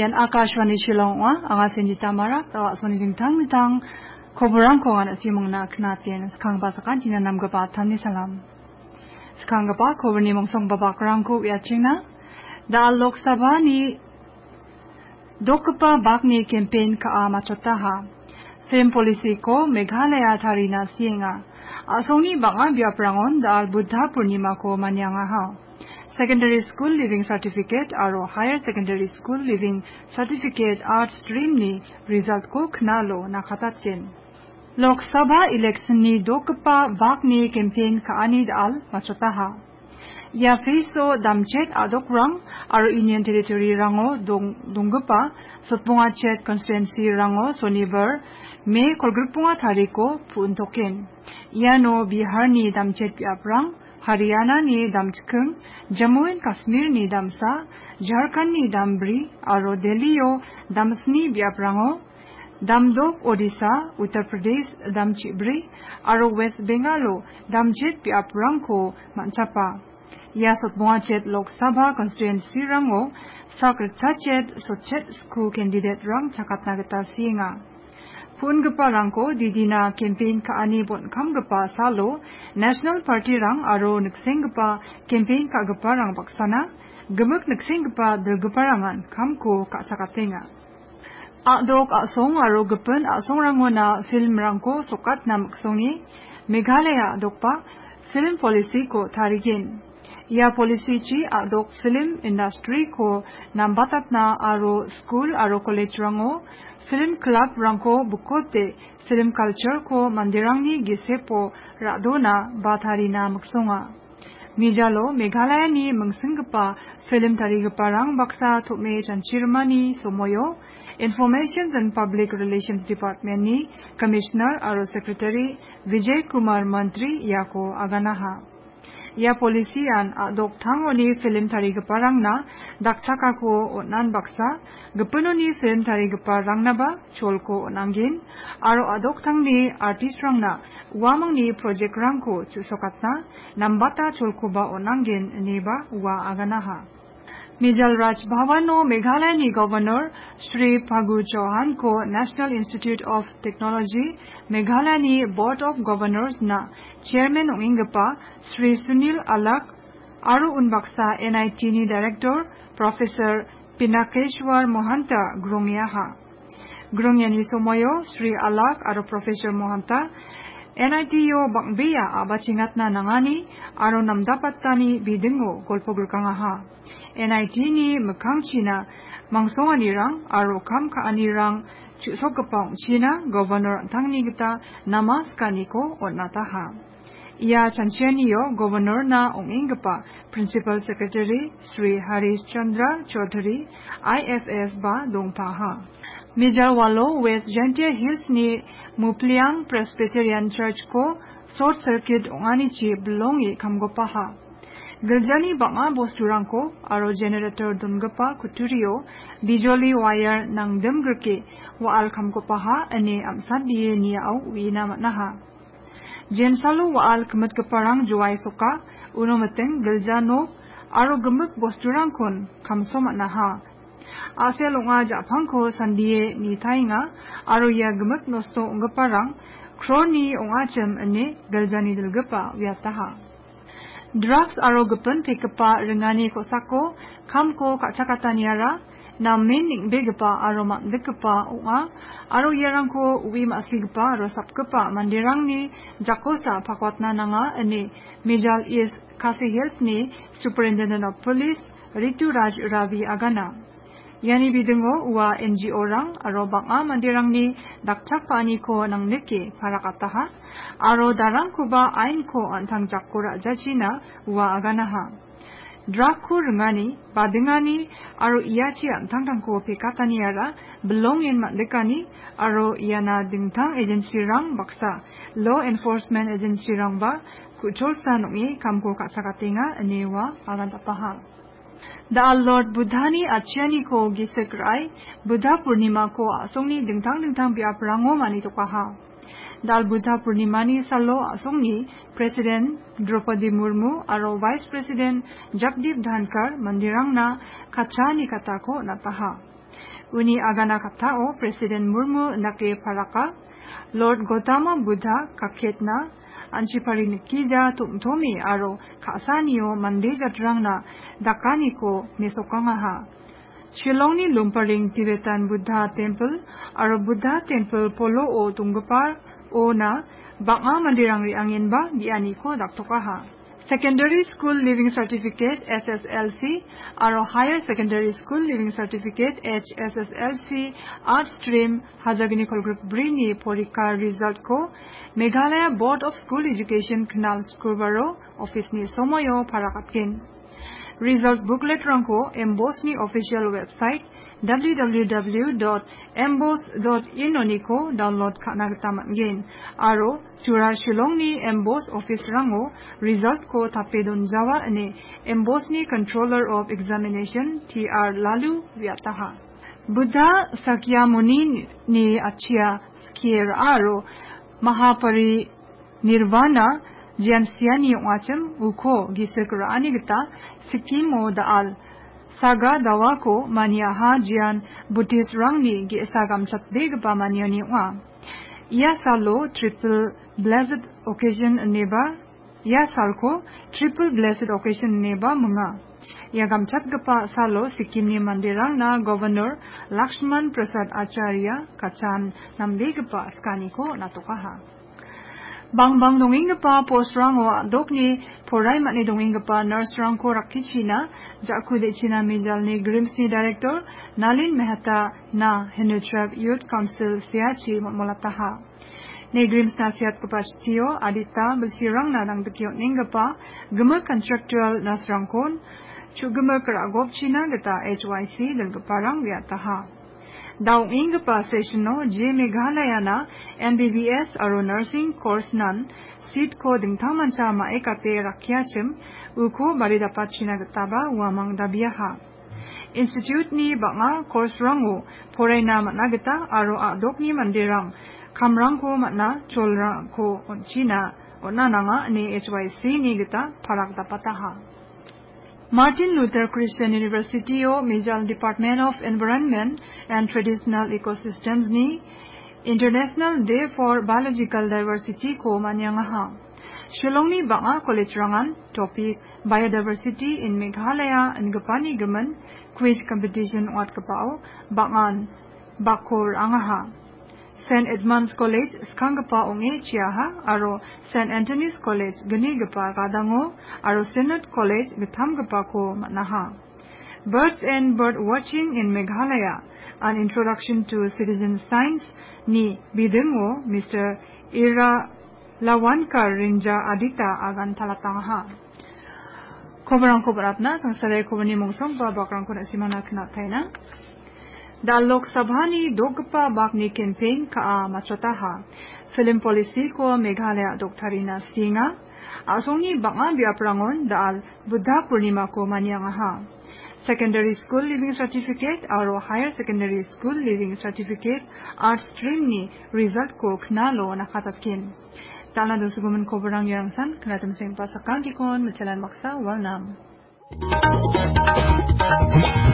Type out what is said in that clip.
Yan Akashwani Shillong wa anga senjita marak tawa soni dingtang koborang ko ana simong na knatin skang basakan tina nam gaba tani salam. Skang gaba koborni mongsong babakrang ko wiachina da Lok Sabha ni dokpa bakni campaign ka machotaha. Film policy ko Meghalaya tharina sienga. Asoni banga biaprangon da Buddha Purnima ko manyanga ha. Secondary School Living Certificate aro Higher Secondary School Living Certificate Art Stream ni result ko knalo nakatatken. Lok Sabha election ni dokpa bak ni campaign kaani dal machotaha. Ya feso damchet adokrang aro Union Territory rango dongpa sotpunga chet constituency rango soniber me kolgrupunga thariko puntoken. Iano Bihar ni damchet piaprang Haryana ni damchkung, Jammu and Kashmir ni damsa, Jharkhand ni dambri, aro Delhi yo damsni biaprango, damdok Odisha, Uttar Pradesh damchibri, aro West Bengalo damchet biaprangko manchapa. Ya sotmoachet Lok Sabha constituency rango, sakrchachet sochet sku candidate rang chakatnagata singa. Pungpa rangko didina campaign kaani bon kamgpa salo National Party rang aro niksengpa campaign kagpa rang baksana gemuk niksengpa dergpa rangan kamko kasakatenga. Adok asong aro gepen asong rangona film rangko sokat na maksongi Meghalaya dokpa film policy ko tarigen. Ya policy chi adok film industry ko nambatat na aro school aro college rango film club rangko bukote film culture ko mandirangni gisepo radona batharina maksonga. Mijalo Meghalaya ni mengsengpa film tarigpa rang baksa thome chanchirmani somoyo Information and Public Relations Department ni Commissioner aro Secretary Vijay Kumar Mantri yako aganaha. Ya policy an adok thangoni film tarigpa rangna dakchaka ko onan baksa gepenoni film tarigpa rangna ba cholko onangin aro adok thangni artist rangna uamangni project rangko chusokatna nambata cholko ba onangin neba wa aganaha. Mijal Raj Bhavano Meghalaya ni Governor Shri Phagu Chauhan ko National Institute of Technology Meghalaya ni Board of Governors na Chairman ongingpa Shri Sunil Alak aru unbaksa NIT ni Director Professor Pinakeshwar Mohanta grongyaha. Grongyani somoyo Shri Alak aru Professor Mohanta NIT yo bangbeya abachingat na nangani aro namdapattani bidingo golpogulkangaha. NIT ni mekang China mangsonganirang aro kam kaanirang chusokapang China Governor tangni gita namaskaniko onataha. Ia chanchianiyo Governor na ongingpa Principal Secretary Sri Harish Chandra Chaudhary IFS ba dongpaha. Mijal Walo West Gentia Hills ni Mupliang Presbyterian Church ko short circuit onganichi belongi kamgopaha. Giljani banga bosturangko aro generator dungapa kuturiyo bijoli wire nang demgrke waal kamgopaha ane amsadiye niyaw wina matnaha. Jensalu waal kemetkeparang juwai soka unometeng giljano aro gemuk bosturangkon kamso matnaha. Ase longa japangko sandiye ni tainga aro ya gemuk nosto unggaparang kroni ongachem ane giljani dilgapa wiataha. Drugs aro gepen pekapa rengani kosako kamko kachakataniara namin ningbegapa aro makdekapa unga aro yarangko uwi masigapa aro sapkapa mandirangni jakosa pakwatna nanga ane Mijal East Khasi Hills ni Superintendent of Police Ritu Raj Ravi agana. Yani bidungo uwa NGO rang aro banga mandirangni dakchak pani ko nang neke parakataha aro darang kuba ain ko antang jakura jachina uwa aganaha. Drug ko rengani badengani aro iachi antang tangko pekatani ara belongin mandekani aro iana dingtang agency rang baksa law enforcement agency rang ba kucholsa nungi kamko katsakatinga anewa agantapaha. Da Lord Buddhani achiani ko gisekrai Buddha Purnima ko asongni dingtang biaprango mani tokaha. Dal Buddha Purnimani salo asongni President Draupadi Murmu aro Vice President Jagdeep Dhankar mandirangna kachani katako nataha. uni agana katao Presiden Murmu nake paraka Lord Gautama Buddha kaketna anchipari nikija tumtomi aro kasanio mandeja drangna dakaniko mesokangaha Shillongni lumparing Tibetan Buddha Temple aro Buddha Temple polo o tunggapar o na banga mandirangri anginba dianiko daktokaha Secondary School Living Certificate SSLC aro Higher Secondary School Living Certificate HSSLC Art Stream Hajagini Group Brini Porika Result ko Meghalaya Board of School Education Knal Skrubaro Office ni Somoyo Parakatkin Result booklet rangko Emboss ni official website www.emboss.in oniko download kanagtamatgen aro Chura Shillong ni Emboss office rango result ko tapedon jawa ane Emboss ni Controller of Examination TR Lalu viataha Buddha Sakyamuni ni achia skier aro Mahapari Nirvana Jian siani wacham uko gisekra anigta Sikimo daal saga dawako maniaha jian Buddhist rangni gi sagam chatbeg ba maniani wa ia salo triple blessed occasion neba ia salko triple blessed occasion neba munga ia gamchat gapa salo Sikimni mandirang na Governor Lakshman Prasad Acharya kachan nambegpa skaniko natokaha Bang donging pa post rango dokni porai matni donging pa nurse rangko rakichina jakude china mijalni Grimsni director Nalin Mehta na Henutrab Youth Council siachi molataha ne Grims nasihat kapacitio adita bersirang na dang dekyo ningpa gema contractual nasrangkon chugema keragop china geta HYC dan keparang wiataha Daung ingpa sessiono J Meghalaya na MBBS aro nursing course nan seat ko dingtang mancha maekate rakyachim uko baridapat china gataba wamang dabiaha Institute ni banga course rango poraina matnagata aro adok ni mandirang kamrang ko matna cholrang ko china onananga ni HYC ni gata parak dapataha Martin Luther Christian University o Mijal Department of Environment and Traditional Ecosystems ni International Day for Biological Diversity ko manyangaha. Shillong ni banga college rangan topic Biodiversity in Meghalaya and Gapani Gaman quiz competition wat kapao bangan bakor angaha. St. Edmunds College skangapa onge chiaha aro St. Anthony's College gani gapa kadango aro Synod College githam gapa ko manaha Birds and Bird Watching in Meghalaya an introduction to citizen science ni bidengo Mr. Ira Lawankar Rinja Adita agan talatangaha Kobarang kobaratna sangsare kobani mongsong ba bakrang ko na simana kna thaina Da Lok Sabha ni dogpa bakni campaign ka machotaha film policy ko Meghalaya doktarina singa asongni banga biaprangon dal Buddha Purnima ko manyangaha Secondary School Living Certificate aro Higher Secondary School Living Certificate Art Stream ni result ko knalo nakatatkin Tala do suguman ko barang yangsan kanatam sing pasakang dikon mecalan maksa walnam